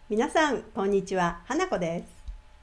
皆さん、こんにちは。花子です。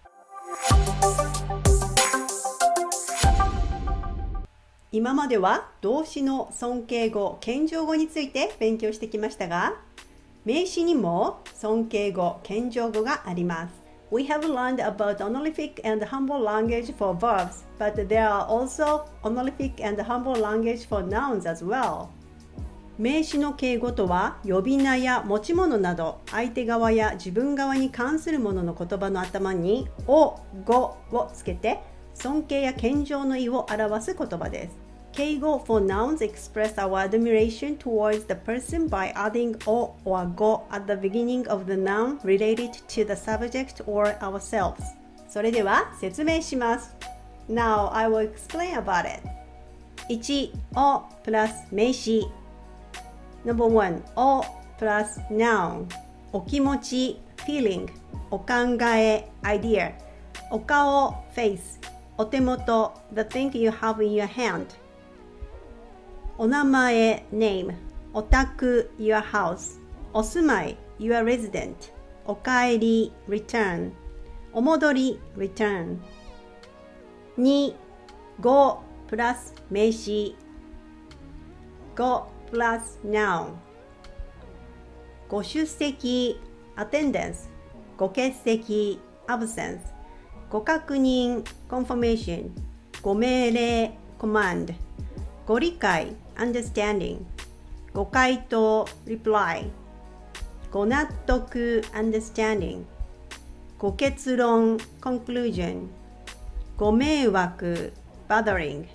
今までは動詞の尊敬語、謙譲語について勉強してきましたが、名詞にも尊敬語、謙譲語があります。We have learned about honorific and humble language for verbs, but there are also honorific and humble language for nouns as well. 名詞の敬語とは呼び名や持ち物など相手側や自分側に関するものの言葉の頭にお、ごをつけて尊敬や謙譲の意を表す言葉です。敬語 for nouns express our admiration towards the person by adding o or go at the beginning of the noun related to the subject or ourselves. それでは説明します。Now I will explain about it. 1. おプラス名詞Number 1. お plus noun お気持ち feeling お考え idea お顔 face お手元 the thing you have in your hand お名前 name お宅 your house お住まい your resident お帰り return お戻り return 2. ご plus 名詞ごplus noun ご出席 attendance ご欠席 absence ご確認 confirmation ご命令 command ご理解 understanding ご回答 reply ご納得 understanding ご結論 conclusion ご迷惑 bothering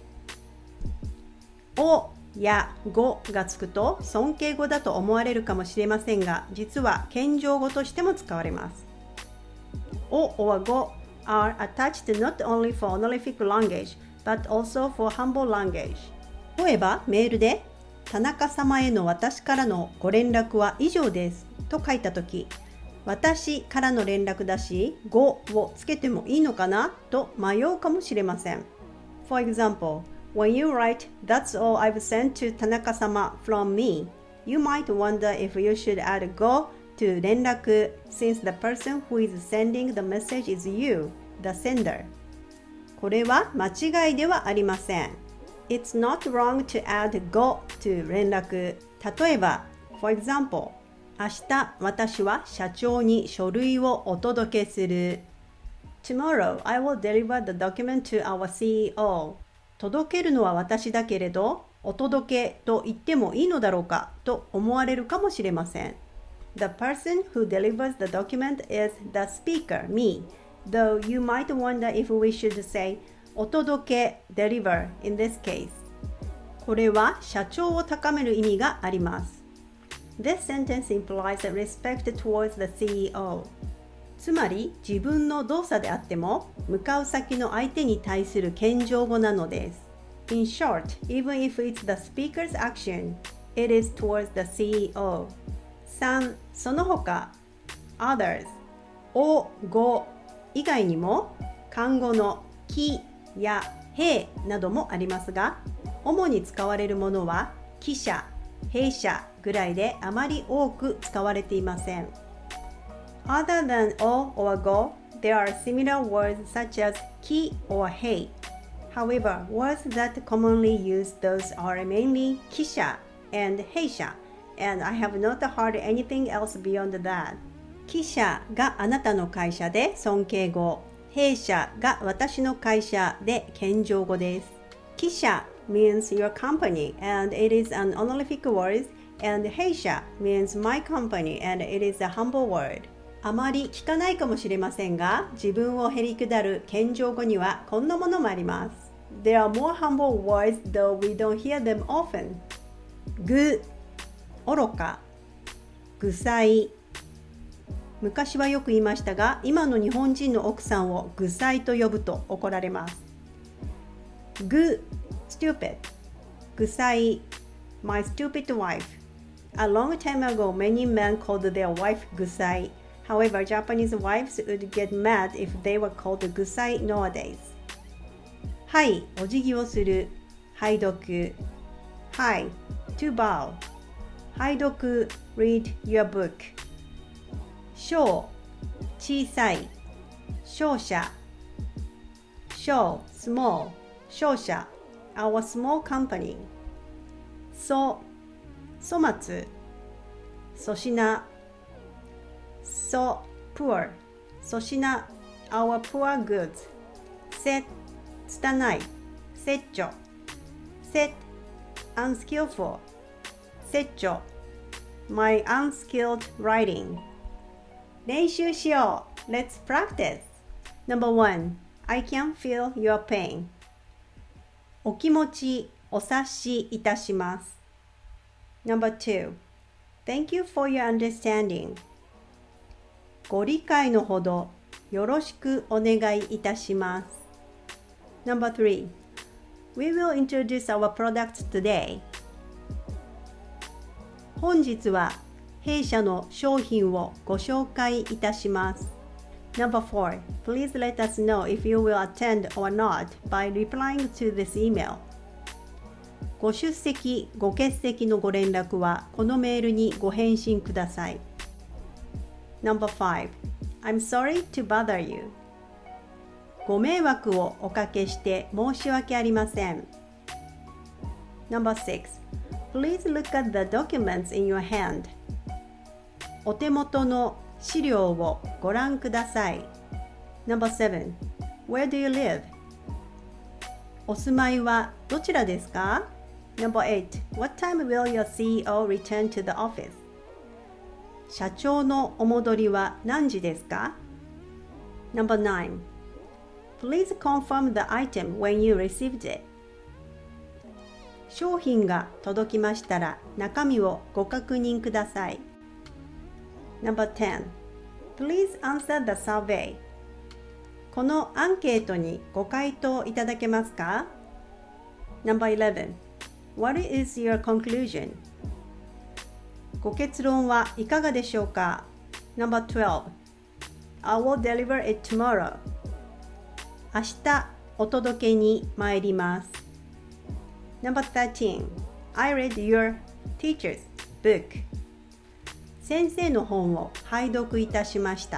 おや語がつくと尊敬語だと思われるかもしれませんが、実は謙譲語としても使われます。お or 語 are attached not only for honorific language but also for humble language。例えばメールで田中様への私からのご連絡は以上ですと書いたとき、私からの連絡だし、語をつけてもいいのかなと迷うかもしれません。For example,When you write, that's all I've sent to 田中様 from me, you might wonder if you should add go to 連絡 since the person who is sending the message is you, the sender. これは間違いではありません。It's not wrong to add go to 連絡。例えば、for example, 明日私は社長に書類をお届けする。Tomorrow, I will deliver the document to our CEO.届けるのは私だけれど、お届けと言ってもいいのだろうかと思われるかもしれません。The person who delivers the document is the speaker, me, though you might wonder if we should say お届け deliver in this case. これは社長を高める意味があります。This sentence implies respect towards the CEO.つまり自分の動作であっても向かう先の相手に対する謙譲語なのです。In short, even if it's the speaker's action, it is towards the CEO. 3. その他 others お、ご以外にも漢語のきやへなどもありますが、主に使われるものは記者、弊社ぐらいであまり多く使われていません。Other than o or go, there are similar words such as ki or hei. However, words that commonly use those are mainly kisha and heisha, and I have not heard anything else beyond that. 記者があなたの会社で尊敬語、弊社が私の会社で謙譲語です。記者 means your company and it is an honorific word, and 弊社 means my company and it is a humble word.あまり聞かないかもしれませんが、自分をへりくだる謙譲語にはこんなものもあります。There are more humble words though we don't hear them often. 愚、愚か、愚才。昔はよく言いましたが、今の日本人の奥さんを愚才と呼ぶと怒られます。愚、stupid。愚才、my stupid wife. A long time ago, many men called their wife 愚才。However, Japanese wives would get mad if they were called 愚才 nowadays. はい、お辞儀をする。拝読。はい、to bow. 拝読 read your book. 賞小さい、商社。show, small, 商社。Our small company. 粗末、粗品。So, poor, 粗品。Our poor goods. せ、拙い、拙著。せ、unskillful, 拙著。My unskilled writing. 練習しよう。Let's practice. Number 1. I can feel your pain. お気持ちお察しいたします。Number 2. Thank you for your understanding. ご理解のほどよろしくお願いいたします。Number 3. We will introduce our products today. 本日は弊社の商品をご紹介いたします。Number 4. Please let us know if you will attend or not by replying to this email. ご出席、ご欠席のご連絡はこのメールにご返信ください。Number 5. I'm sorry to bother you. ご迷惑をおかけして申し訳ありません。Number 6. Please look at the documents in your hand. お手元の資料をご覧ください。Number 7. Where do you live? お住まいはどちらですか？ Number 8. What time will your CEO return to the office? 社長のお戻りは何時ですか？ Number 9. Please confirm the item when you received it. 商品が届きましたら中身をご確認ください。Number 10. Please answer the survey. このアンケートにご回答いただけますか？ Number 11. What is your conclusion? ご結論はいかがでしょうか？ Number 12. I will deliver it tomorrow. 明日お届けに参ります。Number 13. I read your teacher's book. 先生の本を拝読いたしました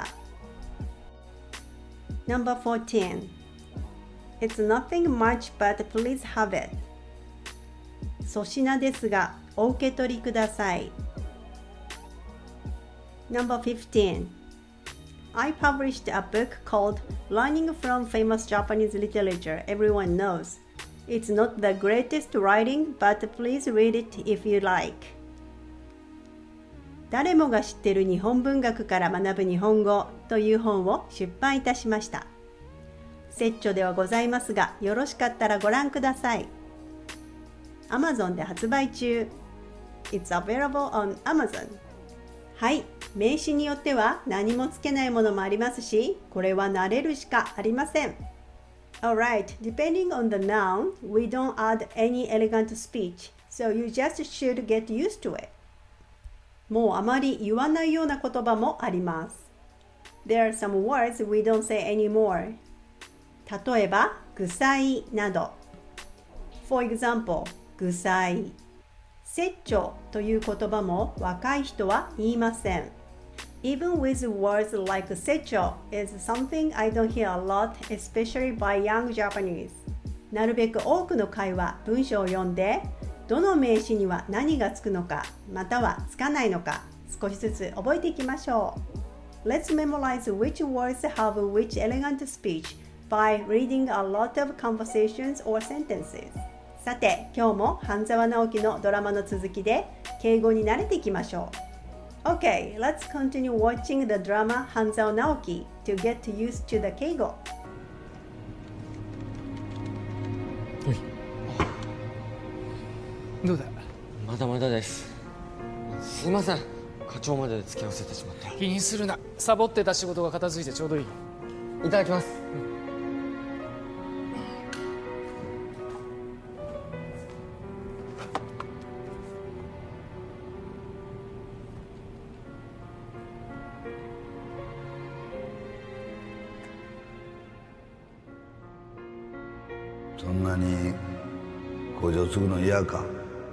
。Number 14. It's nothing much but please have it. 粗品ですがお受け取りください。Number 15. I published a book called Learning from Famous Japanese Literature Everyone Knows. It's not the greatest writing, but please read it if you like. 誰もが知っている日本文学から学ぶ日本語という本を出版いたしました。拙著ではございますが、よろしかったらご覧ください。Amazon で発売中。It's available on Amazon. はい、名詞によっては何もつけないものもありますし、これは慣れるしかありません。Alright, depending on the noun, we don't add any elegant speech, so you just should get used to it. もうあまり言わないような言葉もあります。There are some words we don't say anymore. 例えば、臭いなど。For example, 臭い。説著という言葉も若い人は言いません。Even with words like 説著 is something I don't hear a lot, especially by young Japanese. なるべく多くの会話、文章を読んで、どの名詞には何がつくのか、またはつかないのか、少しずつ覚えていきましょう。Let's memorize which words have which elegant speech by reading a lot of conversations or sentences. さて、今日も半沢直樹のドラマの続きで敬語に慣れていきましょう。Okay, let's continue watching the drama 半沢直樹 to get used to the 敬語。 おい。どうだ？ まだまだです。すいません。課長まで付き合わせてしまって。 気にするな。サボってた仕事が片付いてちょうどいい。 いただきます。 そんなに工場継ぐの嫌か？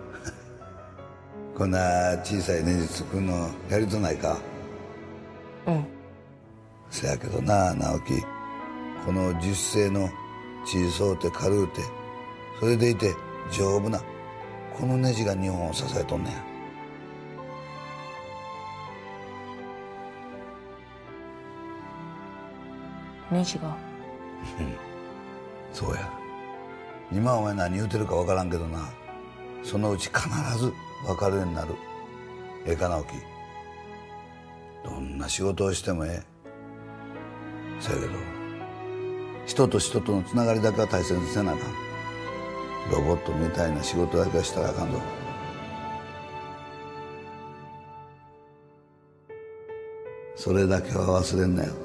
こんな小さいネジ作るのやりとないか？ うん。 せやけどな直樹、この樹脂製の小そうて軽うて、それでいて丈夫なこのネジが日本を支えとんねや。 ネジが。 そうや。今お前何言うてるか分からんけどな、そのうち必ず分かるようになる。ええか直樹、どんな仕事をしてもええ。そやけど人と人とのつながりだけは大切にせなあかん。ロボットみたいな仕事だけはしたらあかんぞ。それだけは忘れんなよ。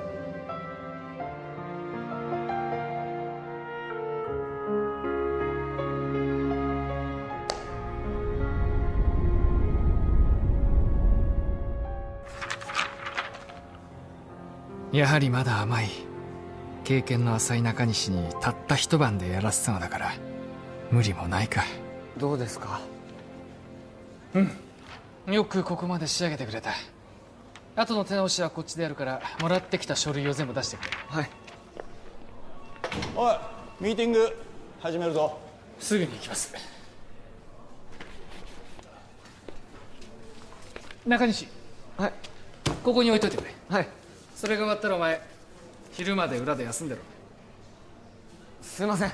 やはりまだ甘い。経験の浅い中西にたった一晩でやらせたのだから無理もないか。 どうですか？ よくここまで仕上げてくれた。後の手直しはこっちでやるから、もらってきた書類を全部出してくれ。 はい。 おい、ミーティング始めるぞ。 すぐに行きます。中西、 はい。 ここに置いといてくれ。 はい。 それが終わったらお前昼まで裏で休んでろ。 すいません。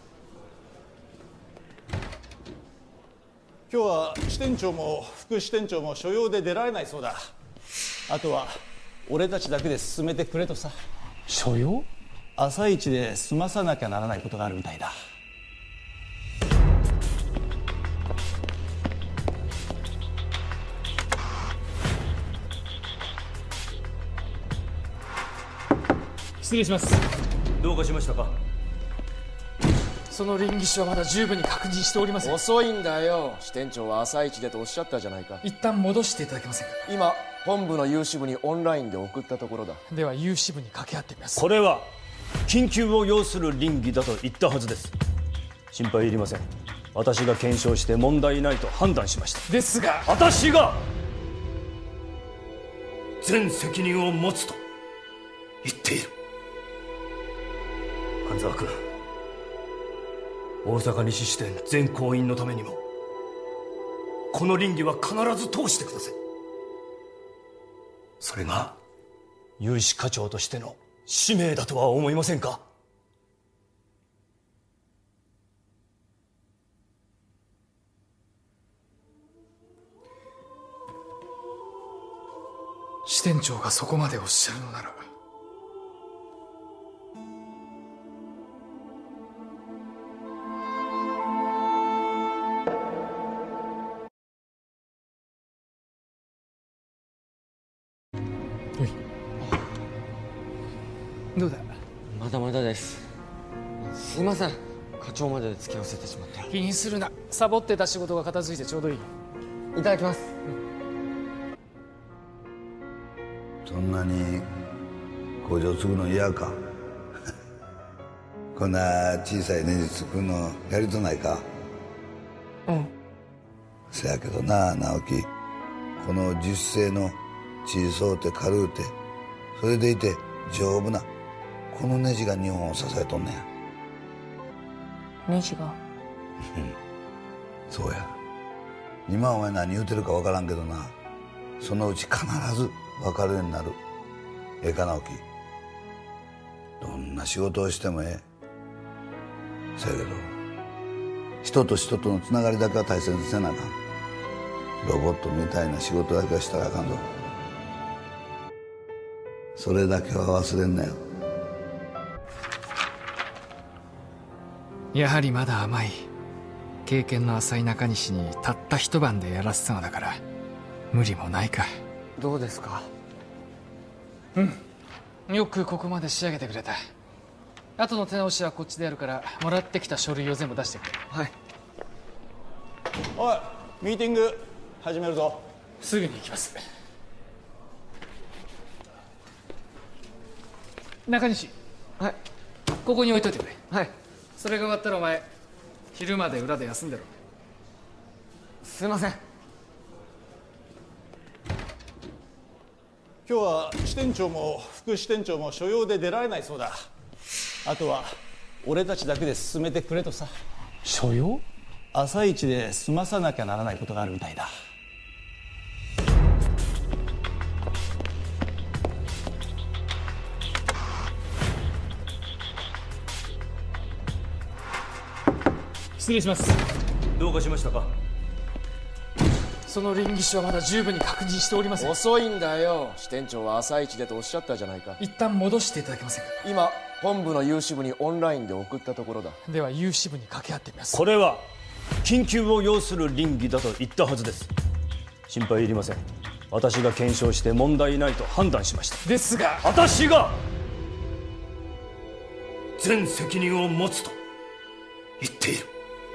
今日は支店長も副支店長も所用で出られないそうだ。あとは俺たちだけで進めてくれとさ。 所用？ 朝一で済まさなきゃならないことがあるみたいだ。 失礼します。 どうかしましたか？ その稟議書はまだ十分に確認しておりません。 遅いんだよ。支店長は朝一でとおっしゃったじゃないか。 一旦戻していただけませんか？ 今本部の有志部にオンラインで送ったところだ。 では有志部に掛け合ってみます。 これは緊急を要する稟議だと言ったはずです。心配いりません。私が検証して問題ないと判断しました。 ですが私が全責任を持つと言っている。半沢君、大阪西支店全行員のためにもこの稟議は必ず通してください。それが有志課長としての使命だとは思いませんか？ 支店長がそこまでおっしゃるのなら。おい、どうだ？ まだまだです。すいません、課長まで付き合わせてしまって。 気にするな。サボってた仕事が片付いてちょうどいい。 いただきます。 そんなに工場継ぐの嫌か？こんな小さいネジ作るのやりとないか？せやけどな直樹、この樹脂製の小そうて軽うて、それでいて丈夫なこのネジが日本を支えとんねや。 ネジが。 そうや。今お前何言うてるか分からんけどな、そのうち必ず分かるようになる。ええか直樹、どんな仕事をしてもええ。そやけど人と人とのつながりだけは大切にせなあかん。ロボットみたいな仕事だけはしたらあかんぞ。それだけは忘れんなよ。 やはりまだ甘い。経験の浅い中西にたった一晩でやらせたのだから無理もないか。 どうですか？ よくここまで仕上げてくれた。後の手直しはこっちでやるから、もらってきた書類を全部出してくれ。 はい。 おい、ミーティング始めるぞ。 すぐに行きます。中西、 はい。 ここに置いといてくれ。 はい。 それが終わったらお前昼まで裏で休んでろ。 すいません。 今日は支店長も副支店長も所用で出られないそうだ。あとは俺たちだけで進めてくれとさ。 所用？ 朝一で済まさなきゃならないことがあるみたいだ。 失礼します。 どうかしましたか？ その稟議書はまだ十分に確認しておりません。 遅いんだよ。支店長は朝一でとおっしゃったじゃないか。 一旦戻していただけませんか？ 今本部の有志部にオンラインで送ったところだ。 では有志部に掛け合ってみます。 これは緊急を要する稟議だと言ったはずです。心配いりません。私が検証して問題ないと判断しました。 ですが私が全責任を持つと言っている。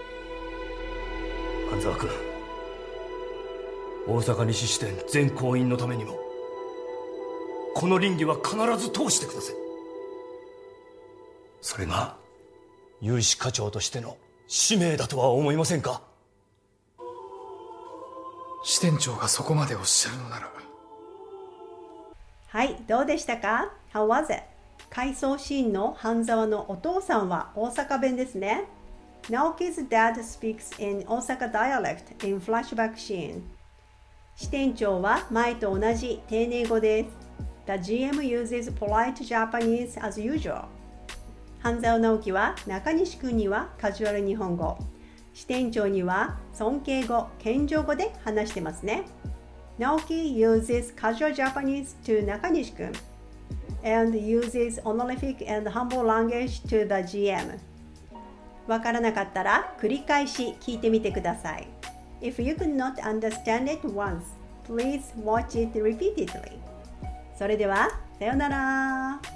半沢君、大阪西支店全行員のためにもこの稟議は必ず通してください。それが有志課長としての使命だとは思いませんか？ 支店長がそこまでおっしゃるのなら。 はい、どうでしたか？ How was it? 回想シーンの半沢のお父さんは大阪弁ですね。Naoki's dad speaks in Osaka dialect in flashback scene. 支店長は前と同じ丁寧語です。The GM uses polite Japanese as usual. 半沢直樹は中西君にはカジュアル日本語、支店長には尊敬語、謙譲語で話してますね。Naoki uses casual Japanese to 中西君 and uses honorific and humble language to the GM. わからなかったら繰り返し聞いてみてください。If you could not understand it once, please watch it repeatedly. それでは、さようなら。